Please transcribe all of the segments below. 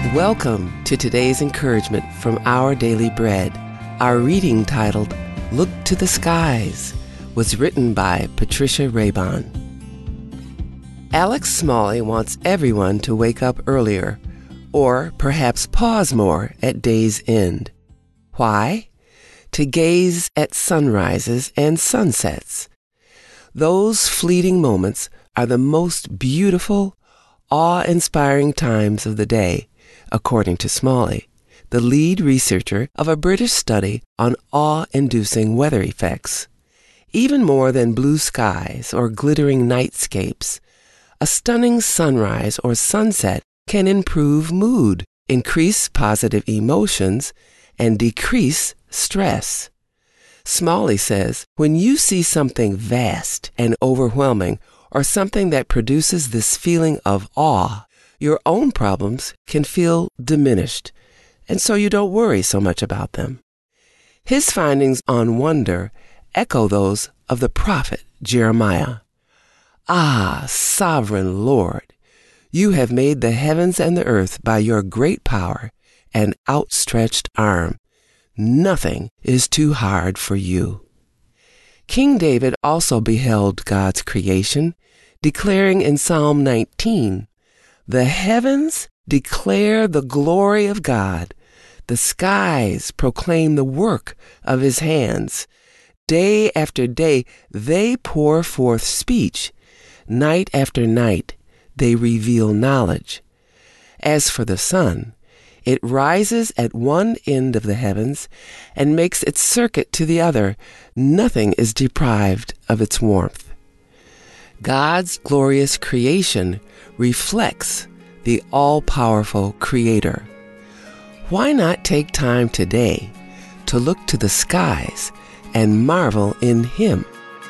Welcome to today's encouragement from Our Daily Bread. Our reading titled, Look to the Skies, was written by Patricia Raybon. Alex Smalley wants everyone to wake up earlier, or perhaps pause more at day's end. Why? To gaze at sunrises and sunsets. Those fleeting moments are the most beautiful, awe-inspiring times of the day, according to Smalley, the lead researcher of a British study on awe-inducing weather effects. Even more than blue skies or glittering nightscapes, a stunning sunrise or sunset can improve mood, increase positive emotions, and decrease stress. Smalley says, when you see something vast and overwhelming, or something that produces this feeling of awe, your own problems can feel diminished, and so you don't worry so much about them. His findings on wonder echo those of the prophet Jeremiah. Ah, sovereign Lord, you have made the heavens and the earth by your great power and outstretched arm. Nothing is too hard for you. King David also beheld God's creation, declaring in Psalm 19, "The heavens declare the glory of God. The skies proclaim the work of his hands. Day after day they pour forth speech. Night after night they reveal knowledge. As for the sun, it rises at one end of the heavens and makes its circuit to the other. Nothing is deprived of its warmth." God's glorious creation reflects the all-powerful Creator. Why not take time today to look to the skies and marvel in Him?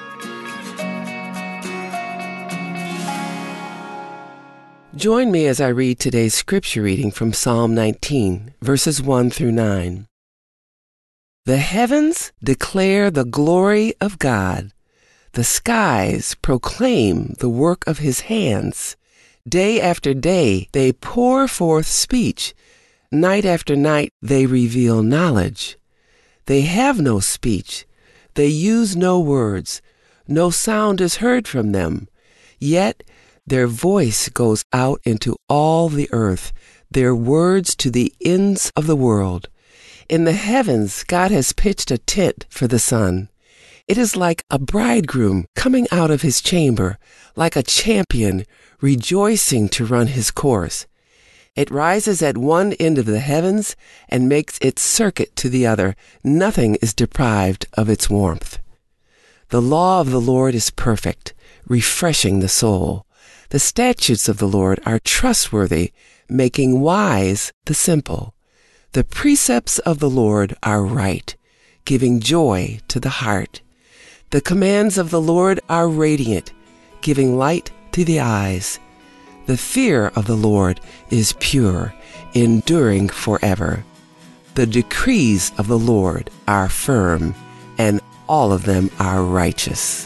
Join me as I read today's scripture reading from Psalm 19, verses 1 through 9. The heavens declare the glory of God. The skies proclaim the work of his hands. Day after day they pour forth speech. Night after night they reveal knowledge. They have no speech. They use no words. No sound is heard from them. Yet their voice goes out into all the earth, their words to the ends of the world. In the heavens God has pitched a tent for the sun. It is like a bridegroom coming out of his chamber, like a champion rejoicing to run his course. It rises at one end of the heavens and makes its circuit to the other. Nothing is deprived of its warmth. The law of the Lord is perfect, refreshing the soul. The statutes of the Lord are trustworthy, making wise the simple. The precepts of the Lord are right, giving joy to the heart. The commands of the Lord are radiant, giving light to the eyes. The fear of the Lord is pure, enduring forever. The decrees of the Lord are firm, and all of them are righteous.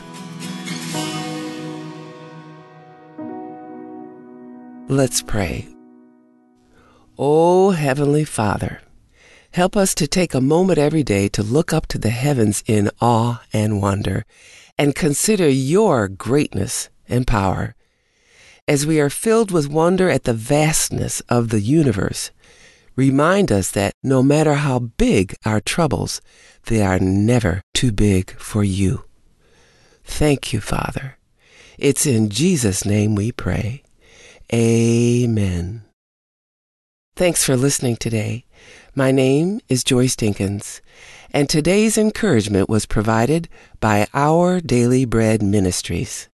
Let's pray. O Heavenly Father, help us to take a moment every day to look up to the heavens in awe and wonder, and consider your greatness and power. As we are filled with wonder at the vastness of the universe, remind us that no matter how big our troubles, they are never too big for you. Thank you, Father. It's in Jesus' name we pray. Amen. Thanks for listening today. My name is Joyce Dinkins, and today's encouragement was provided by Our Daily Bread Ministries.